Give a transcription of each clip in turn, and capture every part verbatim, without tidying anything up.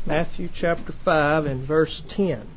Matthew chapter five and verse ten.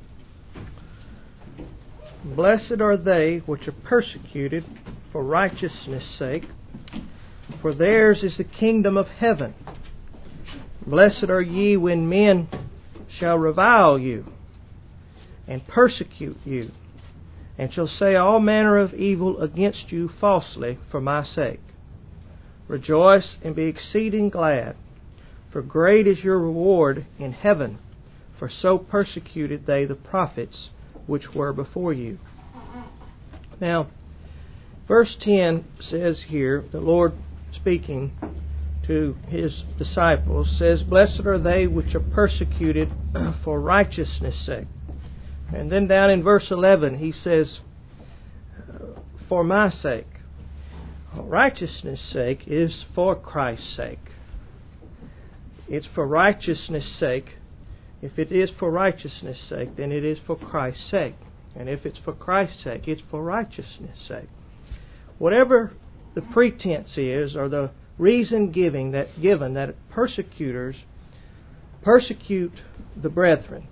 Blessed are they which are persecuted for righteousness' sake, for theirs is the kingdom of heaven. Blessed are ye when men shall revile you, and persecute you, and shall say all manner of evil against you falsely for my sake. Rejoice and be exceeding glad, for great is your reward in heaven, for so persecuted they the prophets which were before you. Now, verse ten says here, the Lord speaking to His disciples says, Blessed are they which are persecuted for righteousness' sake. And then down in verse eleven, He says, for my sake. Righteousness' sake is for Christ's sake. It's for righteousness' sake. If it is for righteousness' sake, then it is for Christ's sake. And if it's for Christ's sake, it's for righteousness' sake. Whatever the pretense is, or the reason giving that given that persecutors persecute the brethren,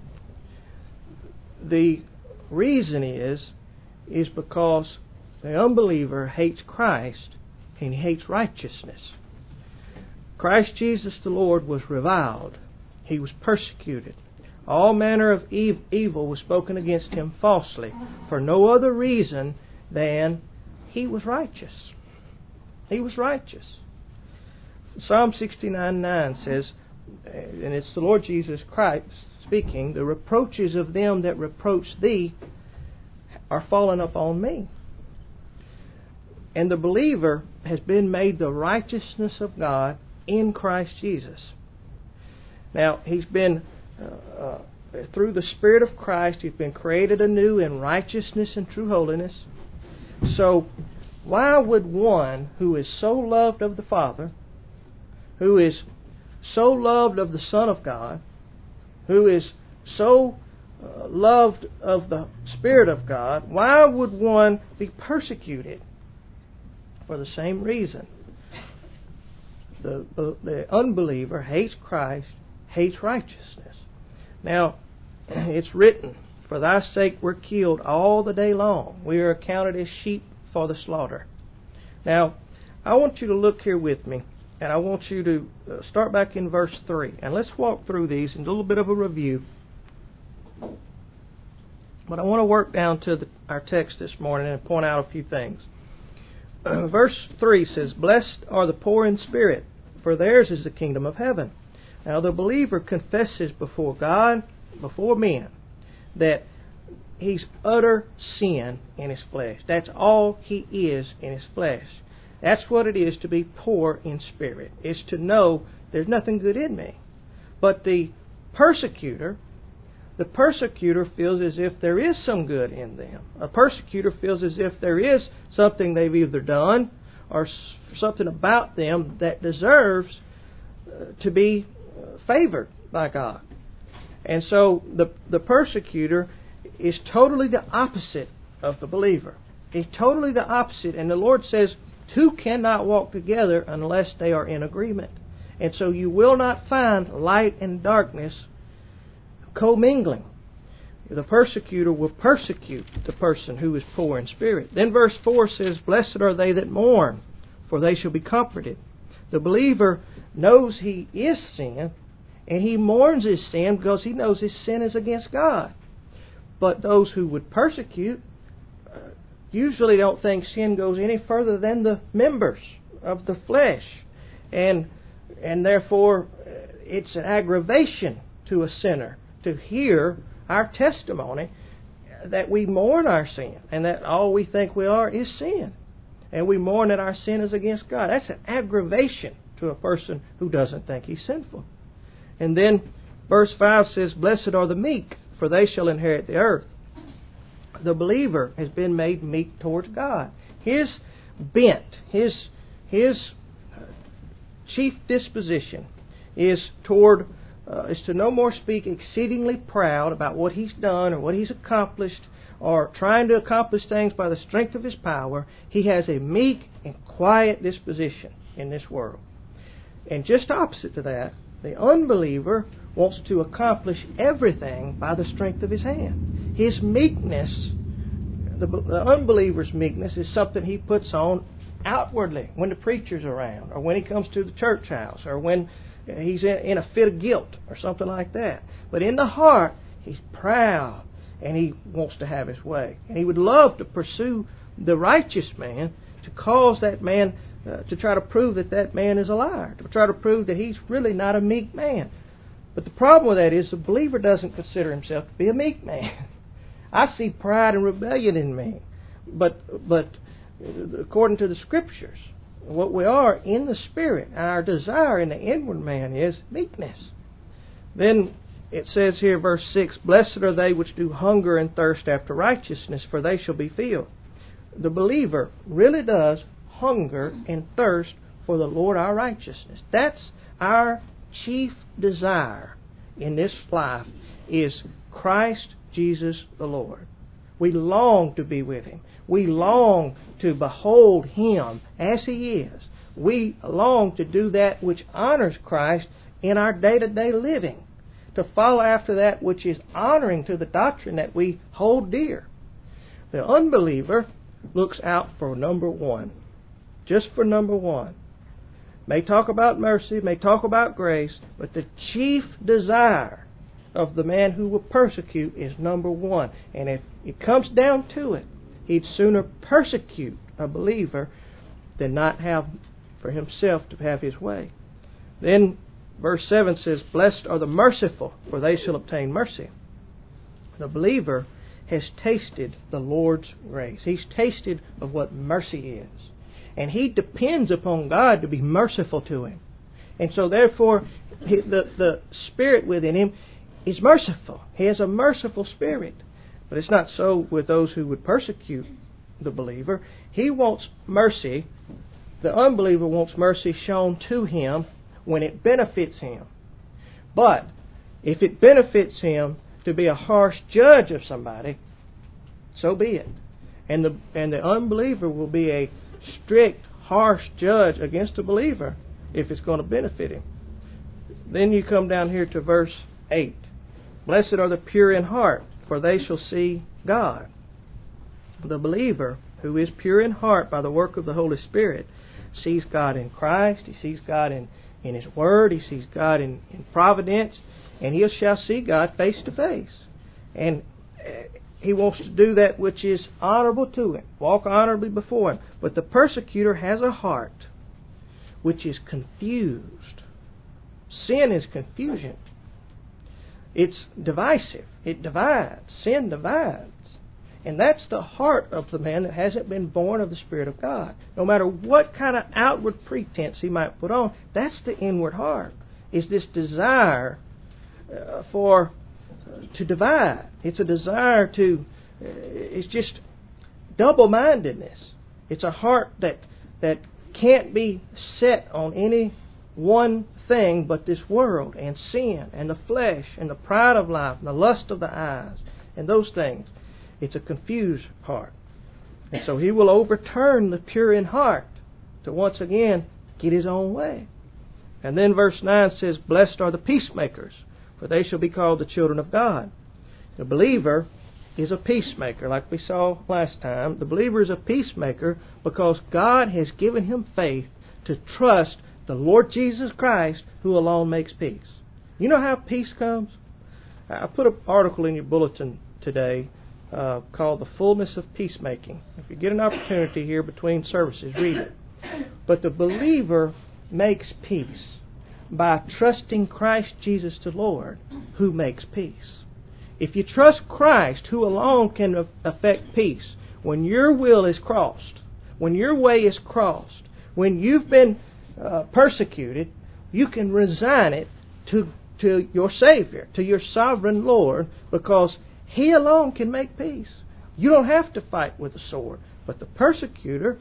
the reason is is because the unbeliever hates Christ and he hates righteousness. Christ Jesus the Lord was reviled. He was persecuted. All manner of evil was spoken against Him falsely, for no other reason than He was righteous. He was righteous. Psalm sixty-nine nine says, and it's the Lord Jesus Christ speaking, the reproaches of them that reproach thee are fallen upon me. And the believer has been made the righteousness of God in Christ Jesus. Now, he's been, uh, uh, through the Spirit of Christ, he's been created anew in righteousness and true holiness. So, why would one who is so loved of the Father, who is so loved of the Son of God, who is so uh, loved of the Spirit of God, why would one be persecuted? For the same reason. The, the, the unbeliever hates Christ, hates righteousness. Now, it's written, for thy sake we're killed all the day long. We are accounted as sheep for the slaughter. Now, I want you to look here with me, and I want you to start back in verse three. And let's walk through these in a little bit of a review. But I want to work down to the, our text this morning and point out a few things. Verse three says, Blessed are the poor in spirit, for theirs is the kingdom of heaven. Now the believer confesses before God, before men, that he's utter sin in his flesh. That's all he is in his flesh. That's what it is to be poor in spirit. It's to know there's nothing good in me. But the persecutor, the persecutor feels as if there is some good in them. A persecutor feels as if there is something they've either done or something about them that deserves to be favored by God. And so the, the persecutor is totally the opposite of the believer. He's totally the opposite. And the Lord says, two cannot walk together unless they are in agreement. And so you will not find light and darkness commingling. The persecutor will persecute the person who is poor in spirit. Then verse four says, Blessed are they that mourn, for they shall be comforted. The believer knows he is sin, and he mourns his sin because he knows his sin is against God. But those who would persecute uh, usually don't think sin goes any further than the members of the flesh. And, and therefore, it's an aggravation to a sinner to hear our testimony that we mourn our sin and that all we think we are is sin. And we mourn that our sin is against God. That's an aggravation to a person who doesn't think he's sinful. And then verse five says, Blessed are the meek, for they shall inherit the earth. The believer has been made meek towards God. His bent, his, his chief disposition is toward Uh, is to no more speak exceedingly proud about what he's done or what he's accomplished or trying to accomplish things by the strength of his power. He has a meek and quiet disposition in this world. And just opposite to that, the unbeliever wants to accomplish everything by the strength of his hand. His meekness, the, the unbeliever's meekness, is something he puts on outwardly when the preacher's around, or when he comes to the church house, or when he's in, in a fit of guilt or something like that. But in the heart, he's proud and he wants to have his way. And he would love to pursue the righteous man, to cause that man, uh, to try to prove that that man is a liar, to try to prove that he's really not a meek man. But the problem with that is the believer doesn't consider himself to be a meek man. I see pride and rebellion in me. But, but according to the Scriptures, what we are in the Spirit, our desire in the inward man is meekness. Then it says here, verse six, "Blessed are they which do hunger and thirst after righteousness, for they shall be filled." The believer really does hunger and thirst for the Lord our righteousness. That's our chief desire in this life, is Christ Jesus the Lord. We long to be with Him. We long to behold Him as He is. We long to do that which honors Christ in our day-to-day living, to follow after that which is honoring to the doctrine that we hold dear. The unbeliever looks out for number one, just for number one. May talk about mercy, may talk about grace, but the chief desire of the man who will persecute is number one. And if it comes down to it, he'd sooner persecute a believer than not have for himself to have his way. Then verse seven says, "Blessed are the merciful, for they shall obtain mercy." The believer has tasted the Lord's grace. He's tasted of what mercy is. And he depends upon God to be merciful to him. And so therefore, the, the Spirit within him is merciful. He has a merciful spirit. But it's not so with those who would persecute the believer. He wants mercy. The unbeliever wants mercy shown to him when it benefits him. But if it benefits him to be a harsh judge of somebody, so be it. And the and the unbeliever will be a strict, harsh judge against the believer if it's going to benefit him. Then you come down here to verse eight. "Blessed are the pure in heart, for they shall see God." The believer, who is pure in heart by the work of the Holy Spirit, sees God in Christ. He sees God in, in His Word. He sees God in, in providence. And he shall see God face to face. And he wants to do that which is honorable to him, walk honorably before him. But the persecutor has a heart which is confused. Sin is confusion. It's divisive. It divides. Sin divides. And that's the heart of the man that hasn't been born of the Spirit of God. No matter what kind of outward pretense he might put on, that's the inward heart, is this desire uh, for uh, to divide. It's a desire to, uh, it's just double-mindedness. It's a heart that that can't be set on any one thing but this world and sin and the flesh and the pride of life and the lust of the eyes and those things. It's a confused heart. And so he will overturn the pure in heart to once again get his own way. And then verse nine says, "Blessed are the peacemakers, for they shall be called the children of God." The believer is a peacemaker, like we saw last time. The believer is a peacemaker because God has given him faith to trust the Lord Jesus Christ, who alone makes peace. You know how peace comes? I put an article in your bulletin today uh, called "The Fullness of Peacemaking." If you get an opportunity here between services, read it. But the believer makes peace by trusting Christ Jesus the Lord, who makes peace. If you trust Christ, who alone can effect peace, when your will is crossed, when your way is crossed, when you've been uh, persecuted, you can resign it to, to your Savior, to your sovereign Lord, because He alone can make peace. You don't have to fight with a sword. But the persecutor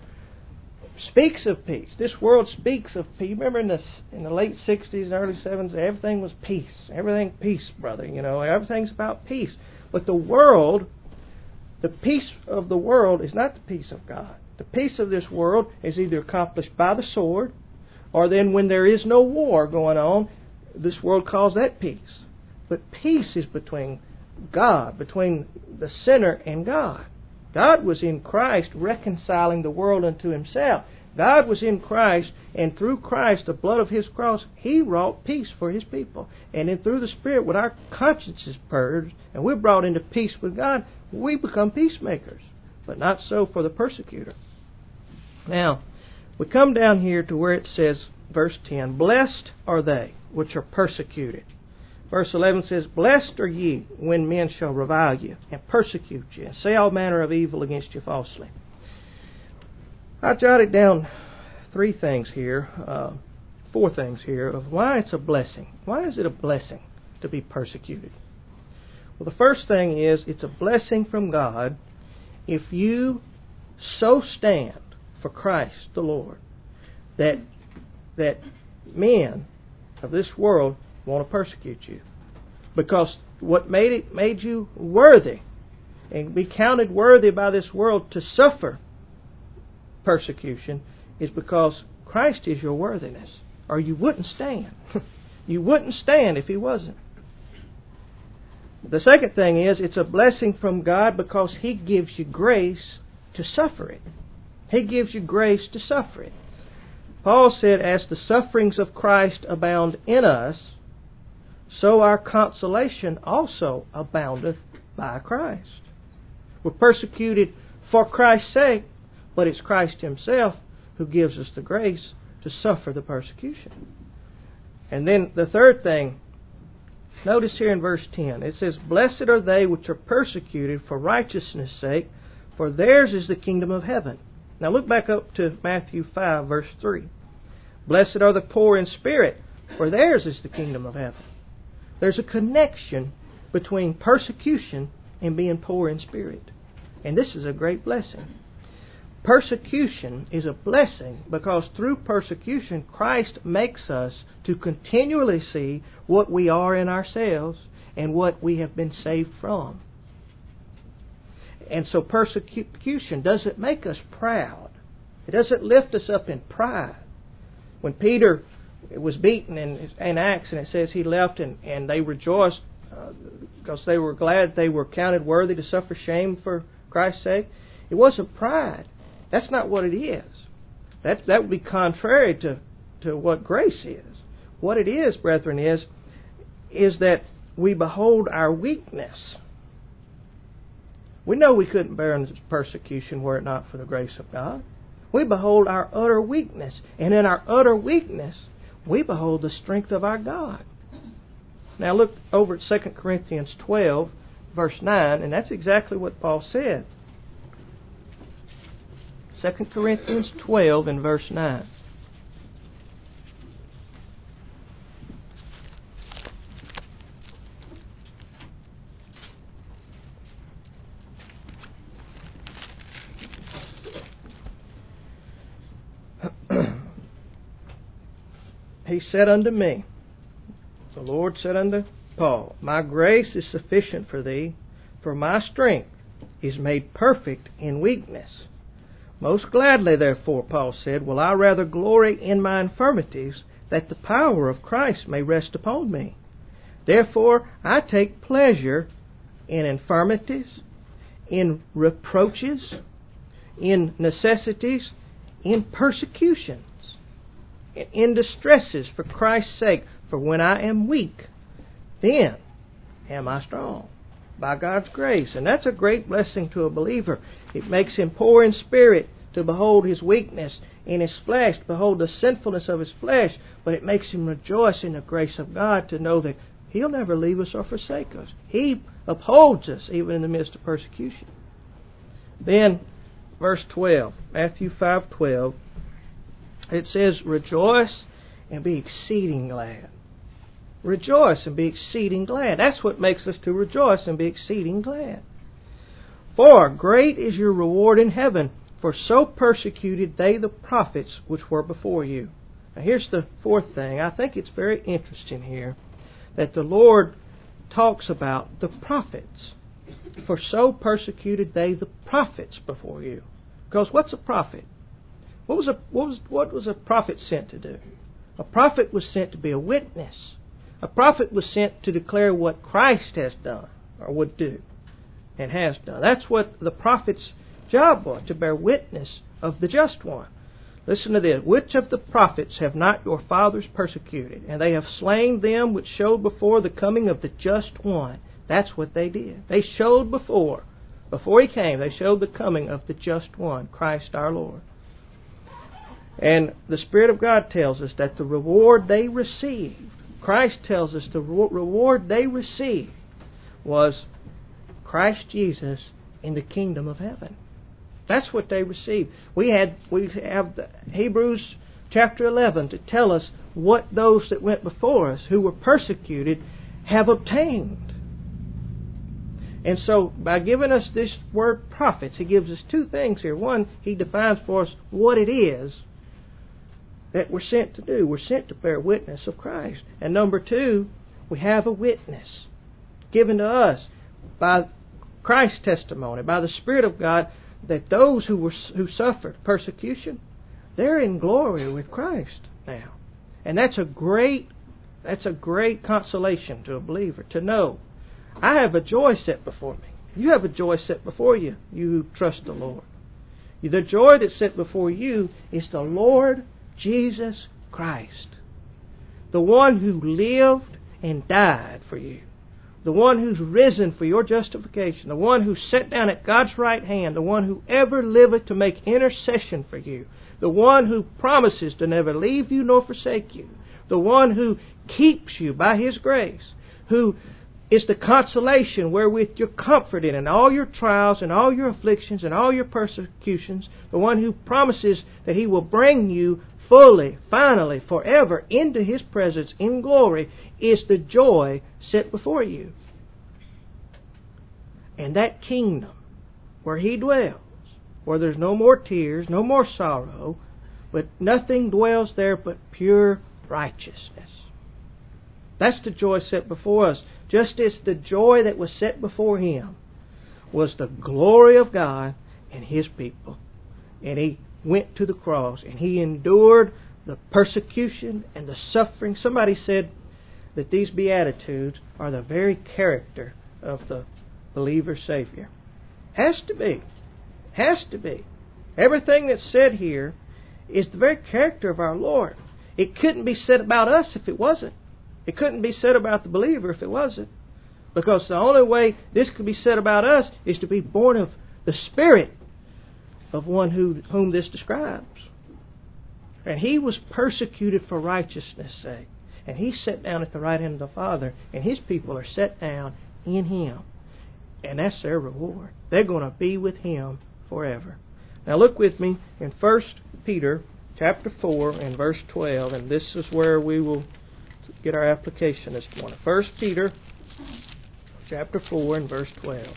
speaks of peace. This world speaks of peace. Remember in the in the late sixties and early seventies, everything was peace. Everything peace, brother. You know, everything's about peace. But the world, the peace of the world is not the peace of God. The peace of this world is either accomplished by the sword, or then when there is no war going on, this world calls that peace. But peace is between God, between the sinner and God. God was in Christ reconciling the world unto Himself. God was in Christ, and through Christ, the blood of His cross, He wrought peace for His people. And then through the Spirit, with our consciences purged, and we're brought into peace with God, we become peacemakers. But not so for the persecutor. Now, we come down here to where it says, verse ten, blessed are they which are persecuted. Verse eleven says, blessed are ye when men shall revile you, and persecute you, and say all manner of evil against you falsely. I jotted down three things here, uh, four things here, of why it's a blessing. Why is it a blessing to be persecuted? Well, the first thing is, it's a blessing from God if you so stand for Christ the Lord that that men of this world want to persecute you. Because what made it made you worthy and be counted worthy by this world to suffer persecution is because Christ is your worthiness, or you wouldn't stand. You wouldn't stand if He wasn't. The second thing is, it's a blessing from God because He gives you grace to suffer it. He gives you grace to suffer it. Paul said, as the sufferings of Christ abound in us, so our consolation also aboundeth by Christ. We're persecuted for Christ's sake, but it's Christ Himself who gives us the grace to suffer the persecution. And then the third thing, notice here in verse ten, it says, blessed are they which are persecuted for righteousness' sake, for theirs is the kingdom of heaven. Now look back up to Matthew five, verse three. Blessed are the poor in spirit, for theirs is the kingdom of heaven. There's a connection between persecution and being poor in spirit. And this is a great blessing. Persecution is a blessing because through persecution, Christ makes us to continually see what we are in ourselves and what we have been saved from. And so persecution doesn't make us proud. It doesn't lift us up in pride. When Peter was beaten in, in Acts, and it says he left and, and they rejoiced uh, because they were glad they were counted worthy to suffer shame for Christ's sake, it wasn't pride. That's not what it is. That, that would be contrary to, to what grace is. What it is, brethren, is, is that we behold our weakness. We know we couldn't bear this persecution were it not for the grace of God. We behold our utter weakness. And in our utter weakness, we behold the strength of our God. Now look over at Second Corinthians twelve, verse nine, and that's exactly what Paul said. Second Corinthians twelve and verse nine. He said unto me, the Lord said unto Paul, my grace is sufficient for thee, for my strength is made perfect in weakness. Most gladly, therefore, Paul said, will I rather glory in my infirmities, that the power of Christ may rest upon me. Therefore, I take pleasure in infirmities, in reproaches, in necessities, in persecutions, in distresses for Christ's sake. For when I am weak, then am I strong, by God's grace. And that's a great blessing to a believer. It makes him poor in spirit to behold his weakness in his flesh, to behold the sinfulness of his flesh, but it makes him rejoice in the grace of God to know that He'll never leave us or forsake us. He upholds us even in the midst of persecution. Then, verse twelve, Matthew five twelve, it says, rejoice and be exceeding glad. Rejoice and be exceeding glad. That's what makes us to rejoice and be exceeding glad. For great is your reward in heaven, for so persecuted they the prophets which were before you. Now here's the fourth thing. I think it's very interesting here that the Lord talks about the prophets. For so persecuted they the prophets before you. Because what's a prophet? What was a what was what was a prophet sent to do? A prophet was sent to be a witness. A prophet was sent to declare what Christ has done, or would do, and has done. That's what the prophet's job was, to bear witness of the just one. Listen to this. Which of the prophets have not your fathers persecuted? And they have slain them which showed before the coming of the just one. That's what they did. They showed before. Before He came, they showed the coming of the just one, Christ our Lord. And the Spirit of God tells us that the reward they received, Christ tells us the reward they received was Christ Jesus in the kingdom of heaven. That's what they received. We had we have the Hebrews chapter eleven to tell us what those that went before us who were persecuted have obtained. And so by giving us this word prophets, He gives us two things here. One, He defines for us what it is that we're sent to do. We're sent to bear witness of Christ. And number two, we have a witness given to us by Christ's testimony, by the Spirit of God, that those who were who suffered persecution, they're in glory with Christ now. And that's a great that's a great consolation to a believer to know, I have a joy set before me. You have a joy set before you, you who trust the Lord. The joy that's set before you is the Lord Jesus Christ, the one who lived and died for you, the one who's risen for your justification, the one who sat down at God's right hand, the one who ever liveth to make intercession for you, the one who promises to never leave you nor forsake you, the one who keeps you by His grace, who is the consolation wherewith you're comforted in all your trials and all your afflictions and all your persecutions, the one who promises that He will bring you fully, finally, forever into His presence in glory, is the joy set before you. And that kingdom where He dwells, where there's no more tears, no more sorrow, but nothing dwells there but pure righteousness. That's the joy set before us. Just as the joy that was set before Him was the glory of God and His people. And He went to the cross and He endured the persecution and the suffering. Somebody said that these Beatitudes are the very character of the believer Savior. Has to be. Has to be. Everything that's said here is the very character of our Lord. It couldn't be said about us if it wasn't. It couldn't be said about the believer if it wasn't. Because the only way this could be said about us is to be born of the Spirit of one who, whom this describes. And He was persecuted for righteousness' sake. And He sat down at the right hand of the Father. And His people are set down in Him. And that's their reward. They're going to be with Him forever. Now look with me in First Peter chapter four and verse twelve. And this is where we will get our application this morning. First Peter chapter four and verse twelve.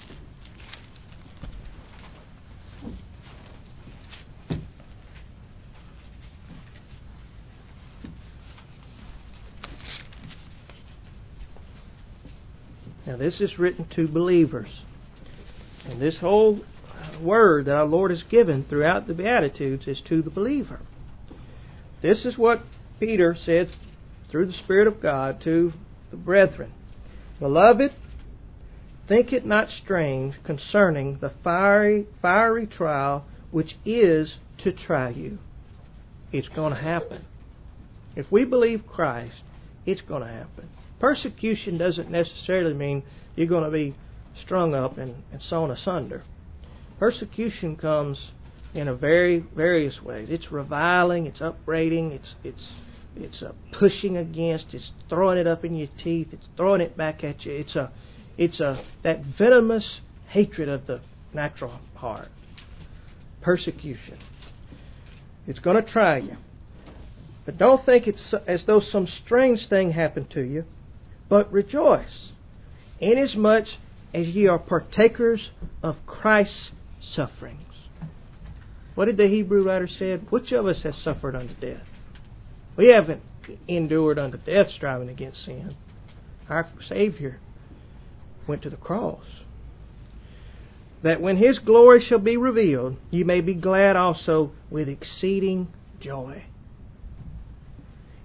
Now this is written to believers. And this whole word that our Lord has given throughout the Beatitudes is to the believer. This is what Peter said through the Spirit of God to the brethren. Beloved, think it not strange concerning the fiery, fiery trial which is to try you. It's going to happen. If we believe Christ, it's going to happen. Persecution doesn't necessarily mean you're going to be strung up and, and sawn asunder. Persecution comes in a very various ways. It's reviling, it's upbraiding, it's it's it's a pushing against, it's throwing it up in your teeth, it's throwing it back at you. It's a it's a that venomous hatred of the natural heart. Persecution. It's going to try you. But don't think it's as though some strange thing happened to you, but rejoice, inasmuch as ye are partakers of Christ's sufferings. What did the Hebrew writer say? Which of us has suffered unto death? We haven't endured unto death striving against sin. Our Savior went to the cross. That when His glory shall be revealed, ye may be glad also with exceeding joy.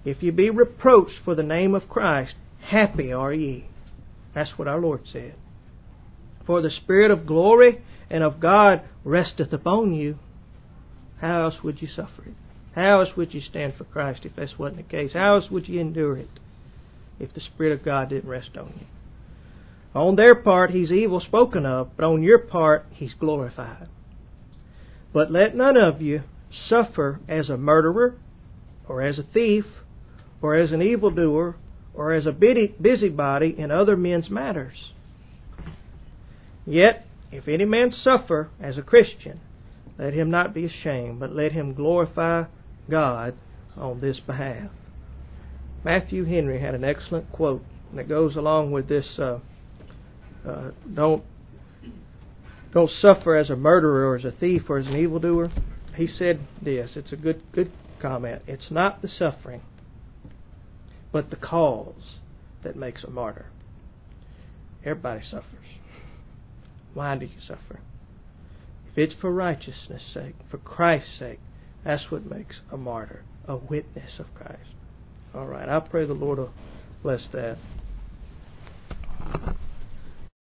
If ye be reproached for the name of Christ, happy are ye. That's what our Lord said. For the Spirit of glory and of God resteth upon you. How else would you suffer it? How else would you stand for Christ if this wasn't the case? How else would you endure it if the Spirit of God didn't rest on you? On their part, He's evil spoken of, but on your part, He's glorified. But let none of you suffer as a murderer, or as a thief, or as an evildoer, or as a busybody in other men's matters. Yet, if any man suffer as a Christian, let him not be ashamed, but let him glorify God on this behalf. Matthew Henry had an excellent quote that goes along with this. Uh, uh, don't don't suffer as a murderer, or as a thief, or as an evildoer. He said this. It's a good good comment. It's not the suffering, but the cause that makes a martyr. Everybody suffers. Why do you suffer? If it's for righteousness' sake, for Christ's sake, that's what makes a martyr, a witness of Christ. All right, I pray the Lord will bless that.